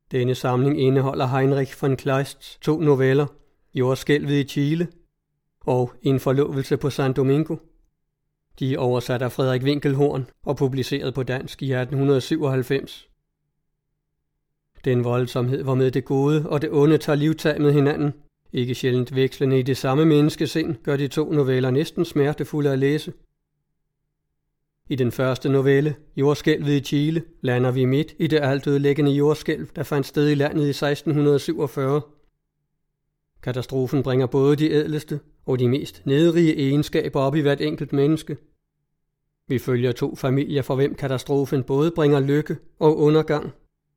Denne samling indeholder Heinrich von Kleists 2 noveller, Jordskælvet i Chile og En forlovelse på San Domingo. De er oversat af Frederik Winkelhorn og publiceret på dansk i 1897. Den voldsomhed, hvormed det gode og det onde tager livtag med hinanden, ikke sjældent vekslende i det samme menneskesind, gør de 2 noveller næsten smertefulde at læse. I den første novelle, Jordskælvet i Chile, lander vi midt i det altødelæggende jordskælv, der fandt sted i landet i 1647. Katastrofen bringer både de ædleste og de mest nedrige egenskaber op i hvert enkelt menneske. Vi følger 2 familier, for hvem katastrofen både bringer lykke og undergang.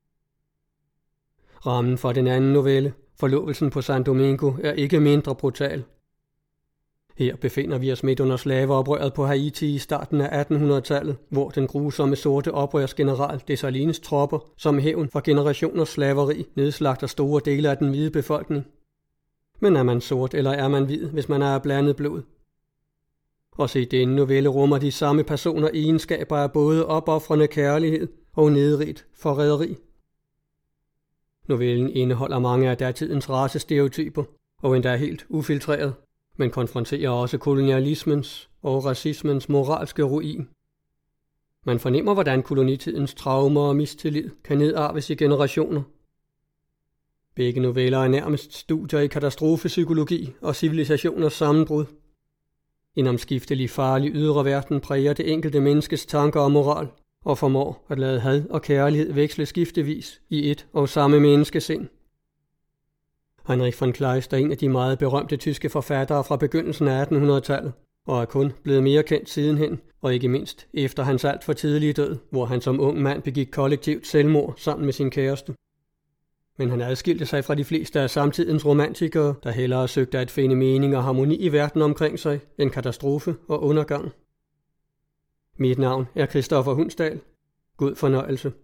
Rammen for den anden novelle, Forlovelsen på San Domingo, er ikke mindre brutal. Her befinder vi os midt under slaveoprøret på Haiti i starten af 1800-tallet, hvor den grusomme sorte oprørsgeneral Dessalines tropper som hævn for generationers slaveri nedslagter store dele af den hvide befolkning. Men er man sort, eller er man hvid, hvis man er af blandet blod? Også i denne novelle rummer de samme personer egenskaber af både opofrende kærlighed og nedrigt forræderi. Novellen indeholder mange af datidens racestereotyper, og endda helt ufiltreret, men konfronterer også kolonialismens og racismens moralske ruin. Man fornemmer, hvordan kolonitidens traumer og mistillid kan nedarves i generationer. Begge noveller er nærmest studier i katastrofepsykologi og civilisationers sammenbrud. En omskiftelig farlig ydre verden præger det enkelte menneskes tanker og moral, og formår at lade had og kærlighed veksle skiftevis i et og samme menneskesind. Heinrich von Kleist er en af de meget berømte tyske forfattere fra begyndelsen af 1800-tallet, og er kun blevet mere kendt sidenhen, og ikke mindst efter hans alt for tidlige død, hvor han som ung mand begik kollektivt selvmord sammen med sin kæreste. Men han adskilte sig fra de fleste af samtidens romantikere, der hellere søgte at finde mening og harmoni i verden omkring sig, end katastrofe og undergang. Mit navn er Christoffer Hundsdal. God fornøjelse.